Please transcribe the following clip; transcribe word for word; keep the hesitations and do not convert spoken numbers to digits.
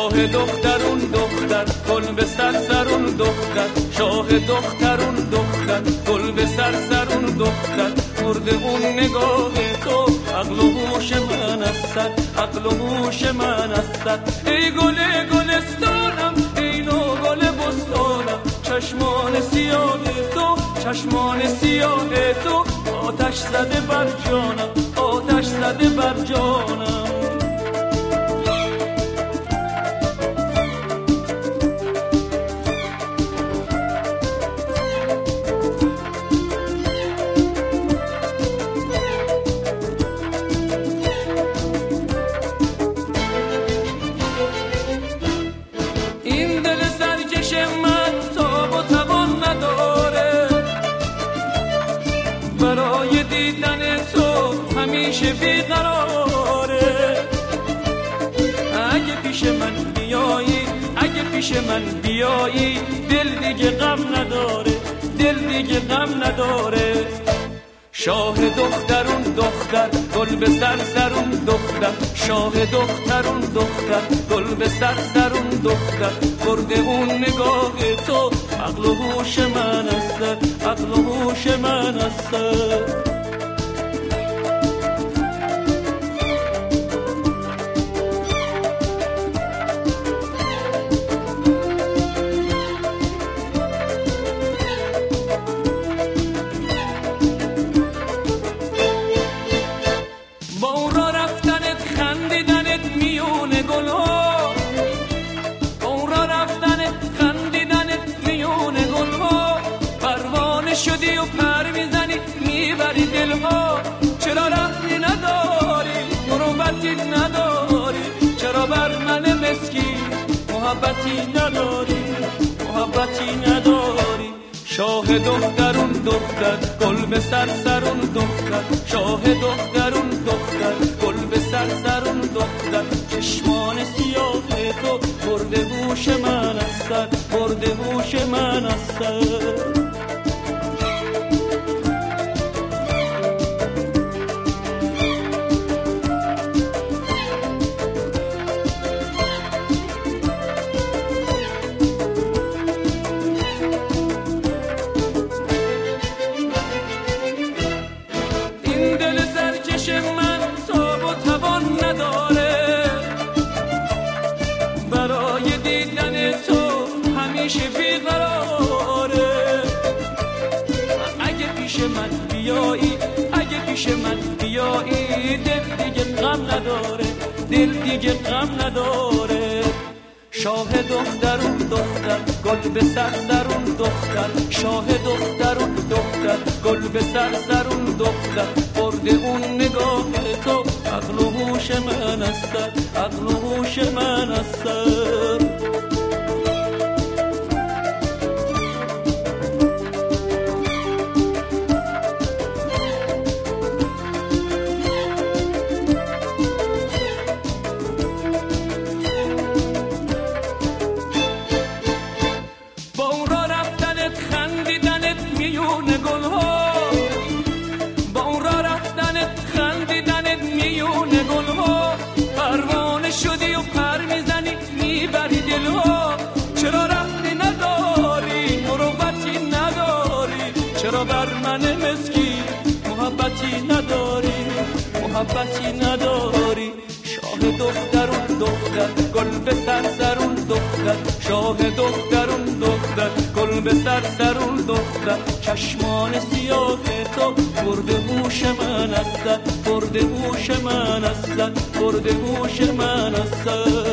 شاه دخترون دختر گل به سر سرون دختر شاه دخترون دختر گل به سر سرون دختر مرده اون نگاه تو عقل و هوش من است عقل و هوش من است ای گل گلستانم ای نو گل بستانم چشمان سیاه تو چشمان سیاه تو آتش زده بر جانم آتش زده بر جانم برای دیدن تو همیشه بیقراره اگه پیش من بیایی اگه پیش من بیایی دل دیگه غم نداره دل دیگه غم نداره شاه دخترون دختر گل به سر سرون دختر شاه دخترون دختر گل به سر سرون دختر برده اون نگاه تو عقل و هوش من است عقل و هوش من است شدی و پر میزنی میبری دلها چرا رحمی نداری مروتی نداری چرا بر من مسکین محبتی نداری محبتی نداری شاه دخترون دختر گل به سر سرون دختر شاه دخترون دختر گل به سر سرون دختر چشمان سیاه تو برده هوش من است برده هوش من است برای دیدن تو همیشه بیقراره اگه پیش من بیایی اگه پیش من بیایی دل دیگه غم نداره دل دیگه غم نداره شاه دخترون دختر گل به سر سرون دختر شاه دخترون دختر گل به سر سرون دختر برده اون نگاه تو عقل و هوش من است عقل و هوش من است شدی و پر میزنی میبری دلها چرا رحمی نداری مروتی نداری چرا بر من مسکین محبتی نداری محبتی نداری شاه دخترون دختر گل به سر سرون دختر شاه دخترون دختر گل به سر سرون دختر چشمان سیاه تو برده هوش من است برده هوش من است برده هوش من است